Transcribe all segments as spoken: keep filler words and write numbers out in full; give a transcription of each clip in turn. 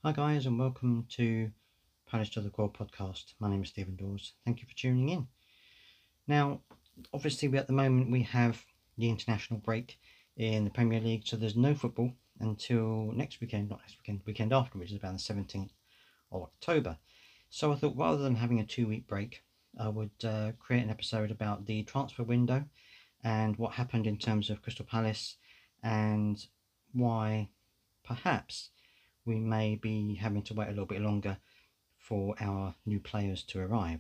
Hi guys, and welcome to Palace to the Core podcast. My name is Stephen Dawes. Thank you for tuning in. Now, obviously, we at the moment we have the international break in the Premier League, so there's no football until next weekend, not next weekend, weekend after, which is about the seventeenth of October. So I thought rather than having a two-week break, I would uh, create an episode about the transfer window and what happened in terms of Crystal Palace and why perhaps we may be having to wait a little bit longer for our new players to arrive.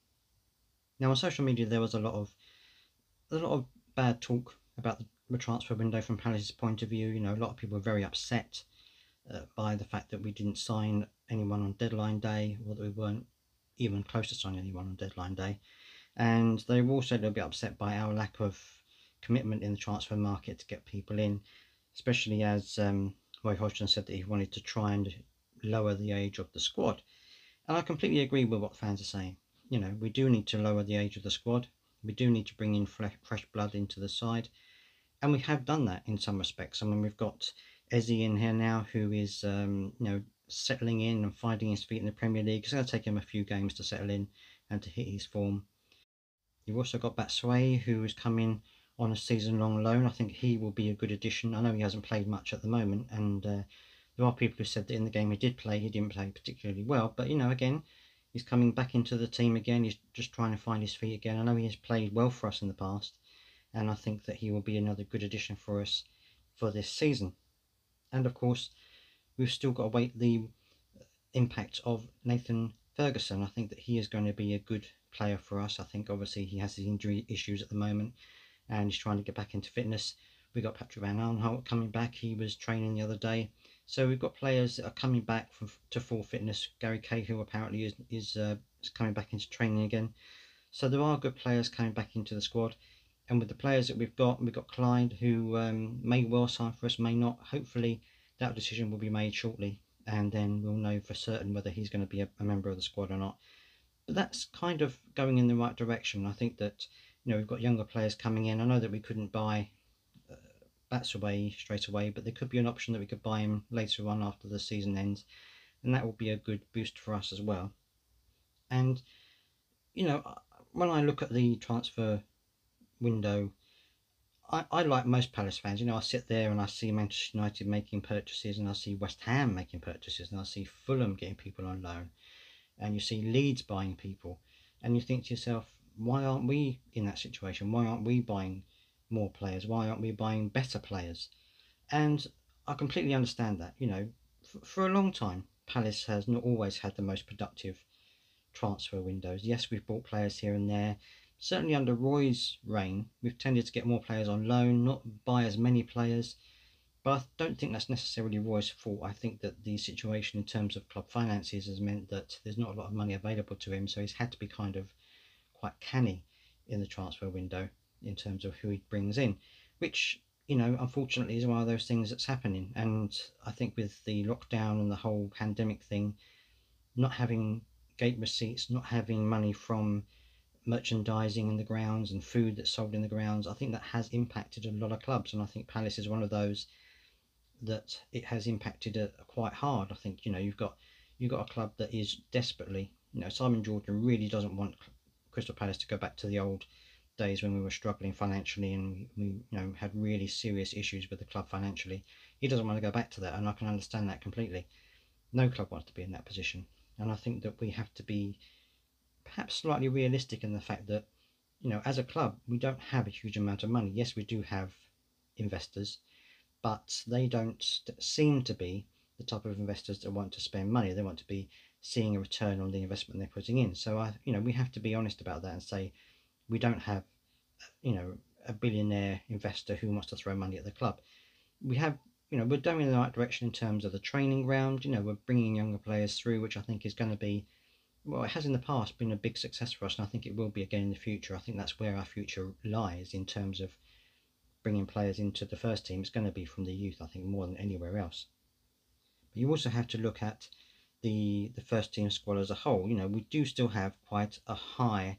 Now on social media there was a lot of a lot of bad talk about the transfer window from Palace's point of view. You know, a lot of people were very upset uh, by the fact that we didn't sign anyone on deadline day, or that we weren't even close to signing anyone on deadline day. And they were also a little bit upset by our lack of commitment in the transfer market to get people in, especially as um, Roy Hodgson said that he wanted to try and lower the age of the squad. And I completely agree with what fans are saying. You know, we do need to lower the age of the squad. We do need to bring in fresh, fresh blood into the side. And we have done that in some respects. I mean, we've got Eze in here now who is, um, you know, settling in and finding his feet in the Premier League. It's going to take him a few games to settle in and to hit his form. You've also got Batshuayi, who is coming on a season-long loan. I think he will be a good addition. I know he hasn't played much at the moment, and uh, there are people who said that in the game he did play, he didn't play particularly well. But, you know, again, he's coming back into the team again. He's just trying to find his feet again. I know he has played well for us in the past, and I think that he will be another good addition for us for this season. And, of course, we've still got to wait the impact of Nathan Ferguson. I think that he is going to be a good player for us. I think obviously he has his injury issues at the moment and he's trying to get back into fitness. We've got Patrick Van Aanholt coming back. He was training the other day. So we've got players that are coming back from, to full fitness. Gary Cahill apparently is, is, uh, is coming back into training again. So there are good players coming back into the squad. And with the players that we've got, we've got Clyde, who um, may well sign for us, may not. Hopefully that decision will be made shortly, and then we'll know for certain whether he's going to be a, a member of the squad or not. But that's kind of going in the right direction. I think that, you know, we've got younger players coming in. I know that we couldn't buy uh, Batshuayi straight away, but there could be an option that we could buy him later on after the season ends, and that will be a good boost for us as well. And, you know, when I look at the transfer window, I, I like most Palace fans. You know, I sit there and I see Manchester United making purchases, and I see West Ham making purchases, and I see Fulham getting people on loan, and you see Leeds buying people, and you think to yourself, why aren't we in that situation? Why aren't we buying more players? Why aren't we buying better players? And I completely understand that. You know, for, for a long time, Palace has not always had the most productive transfer windows. Yes, we've bought players here and there. Certainly under Roy's reign, we've tended to get more players on loan, not buy as many players. But I don't think that's necessarily Roy's fault. I think that the situation in terms of club finances has meant that there's not a lot of money available to him, so he's had to be kind of quite canny in the transfer window in terms of who he brings in, which, you know, unfortunately is one of those things that's happening. And I think with the lockdown and the whole pandemic thing, not having gate receipts, not having money from merchandising in the grounds and food that's sold in the grounds, I think that has impacted a lot of clubs, and I think Palace is one of those that it has impacted uh, quite hard. I think, you know, you've got you've got a club that is desperately, you know, Simon Jordan really doesn't want Crystal Palace to go back to the old days when we were struggling financially and we, you know, had really serious issues with the club financially. He doesn't want to go back to that, and I can understand that completely. No club wants to be in that position, and I think that we have to be perhaps slightly realistic in the fact that, you know, as a club, we don't have a huge amount of money. Yes, we do have investors, but they don't seem to be the type of investors that want to spend money. They want to be seeing a return on the investment they're putting in. So I, you know, we have to be honest about that and say we don't have, you know, a billionaire investor who wants to throw money at the club. We have, you know, we're going in the right direction in terms of the training ground. You know, we're bringing younger players through, which I think is going to be, well, it has in the past been a big success for us, and I think it will be again in the future. I think that's where our future lies in terms of bringing players into the first team. It's going to be from the youth, I think, more than anywhere else. But you also have to look at the the first team squad as a whole. You know, we do still have quite a high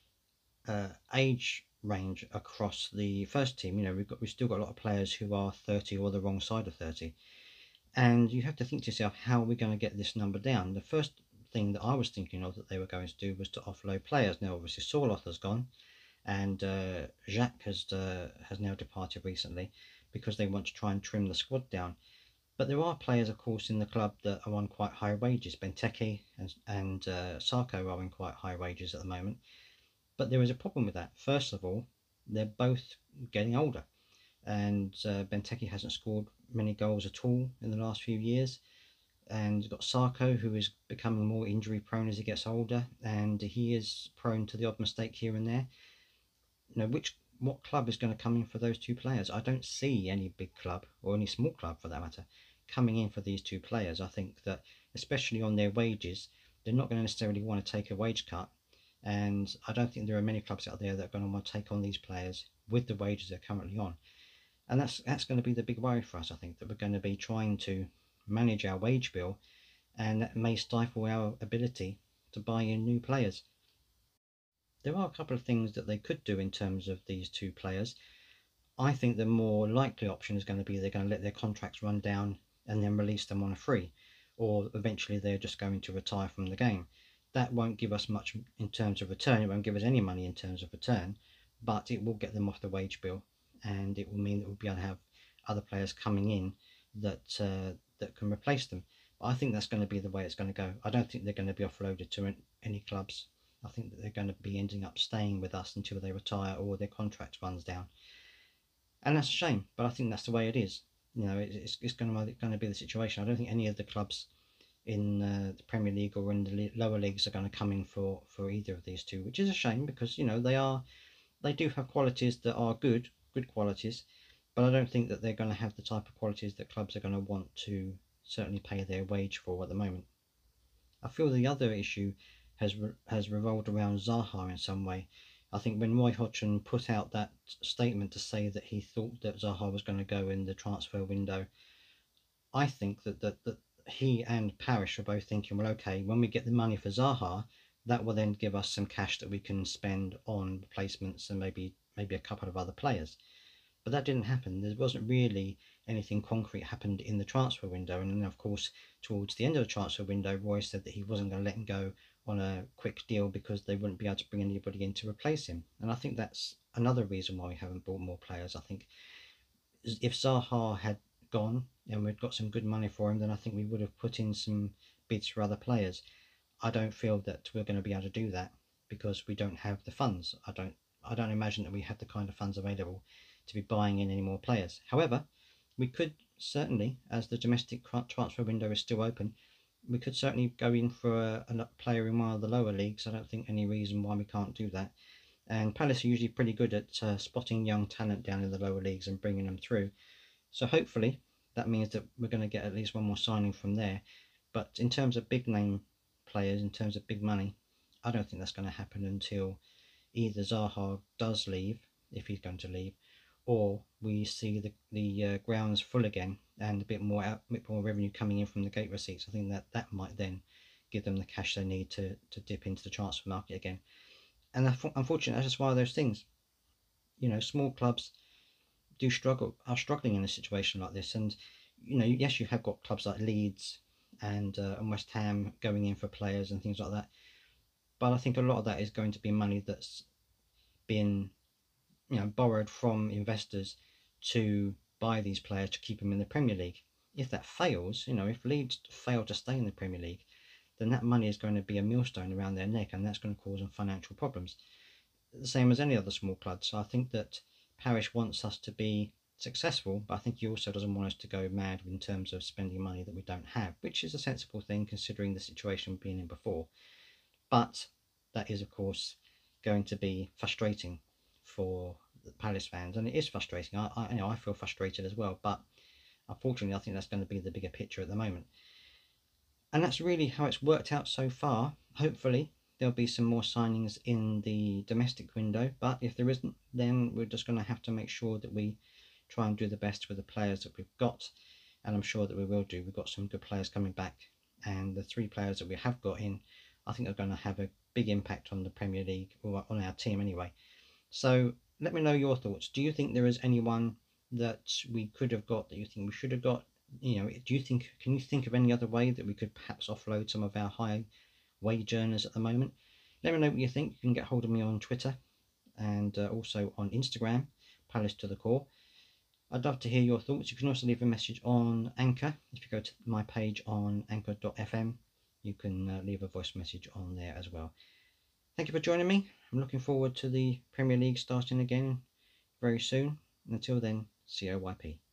uh, age range across the first team. You know, we've got we've still got a lot of players who are thirty or the wrong side of thirty, And you have to think to yourself, how are we going to get this number down? The first thing that I was thinking of that they were going to do was to offload players. Now, obviously, Sorloth has gone, and uh, Jacques has uh, has now departed recently because they want to try and trim the squad down. But there are players, of course, in the club that are on quite high wages. Benteke and, and uh, Sarko are on quite high wages at the moment. But there is a problem with that. First of all, they're both getting older, and uh, Benteke hasn't scored many goals at all in the last few years. And you've got Sarko, who is becoming more injury prone as he gets older, and he is prone to the odd mistake here and there. You know, which what club is going to come in for those two players? I don't see any big club, or any small club for that matter, coming in for these two players. I think that, especially on their wages, they're not going to necessarily want to take a wage cut, and I don't think there are many clubs out there that are going to want to take on these players with the wages they're currently on. And that's that's going to be the big worry for us. I think that we're going to be trying to manage our wage bill, and that may stifle our ability to buy in new players. There are a couple of things that they could do in terms of these two players. I think the more likely option is going to be they're going to let their contracts run down and then release them on a free, or eventually they're just going to retire from the game. That won't give us much in terms of return. It won't give us any money in terms of return, but it will get them off the wage bill, and it will mean that we'll be able to have other players coming in that uh, that can replace them. But I think that's going to be the way it's going to go. I don't think they're going to be offloaded to any clubs. I think that they're going to be ending up staying with us until they retire or their contract runs down. And that's a shame, but I think that's the way it is. You know, it's, it's going to going to be the situation. I don't think any of the clubs in uh, the Premier League or in the lower leagues are going to come in for for either of these two, which is a shame because, you know, they are they do have qualities that are good, good qualities, but I don't think that they're going to have the type of qualities that clubs are going to want to certainly pay their wage for at the moment. I feel the other issue has re- has revolved around Zaha in some way. I think when Roy Hodgson put out that statement to say that he thought that Zaha was going to go in the transfer window, I think that, that, that he and Parish are both thinking, well, okay, when we get the money for Zaha, that will then give us some cash that we can spend on replacements and maybe maybe a couple of other players. But that didn't happen. There wasn't really anything concrete happened in the transfer window. And then, of course, towards the end of the transfer window, Roy said that he wasn't going to let him go on a quick deal because they wouldn't be able to bring anybody in to replace him. And I think that's another reason why we haven't bought more players. I think if Zaha had gone and we'd got some good money for him, then I think we would have put in some bids for other players. I don't feel that we're going to be able to do that because we don't have the funds. I don't I don't imagine that we have the kind of funds available to be buying in any more players. However, we could certainly, as the domestic transfer window is still open, we could certainly go in for a, a player in one of the lower leagues. I don't think any reason why we can't do that. And Palace are usually pretty good at uh, spotting young talent down in the lower leagues and bringing them through. So hopefully that means that we're going to get at least one more signing from there. But in terms of big name players, in terms of big money, I don't think that's going to happen until either Zaha does leave, if he's going to leave, or we see the the uh, grounds full again and a bit more out, a bit more revenue coming in from the gate receipts. I think that that might then give them the cash they need to to dip into the transfer market again. And unfortunately, that's just one of those things. You know, small clubs do struggle, are struggling in a situation like this. And you know, yes, you have got clubs like Leeds and uh, and West Ham going in for players and things like that. But I think a lot of that is going to be money that's been, you know, borrowed from investors to buy these players to keep them in the Premier League. If that fails, you know, if Leeds fail to stay in the Premier League, then that money is going to be a millstone around their neck, and that's going to cause them financial problems. The same as any other small club. So I think that Parish wants us to be successful, but I think he also doesn't want us to go mad in terms of spending money that we don't have, which is a sensible thing considering the situation we've been in before. But that is, of course, going to be frustrating for the Palace fans, and it is frustrating. I, I, you know, I feel frustrated as well, but unfortunately, I think that's going to be the bigger picture at the moment. And that's really how it's worked out so far. Hopefully, there'll be some more signings in the domestic window, but if there isn't, then we're just going to have to make sure that we try and do the best with the players that we've got, and I'm sure that we will do. We've got some good players coming back, and the three players that we have got in, I think are going to have a big impact on the Premier League, or on our team anyway. So let me know your thoughts. Do you think there is anyone that we could have got that you think we should have got? You know, do you think, can you think of any other way that we could perhaps offload some of our high wage earners at the moment? Let me know what you think. You can get hold of me on Twitter and uh, also on Instagram, Palace to the Core. I'd love to hear your thoughts. You can also leave a message on Anchor. If you go to my page on anchor dot f m, you can uh, leave a voice message on there as well. Thank you for joining me. I'm looking forward to the Premier League starting again very soon. Until then, C O Y P.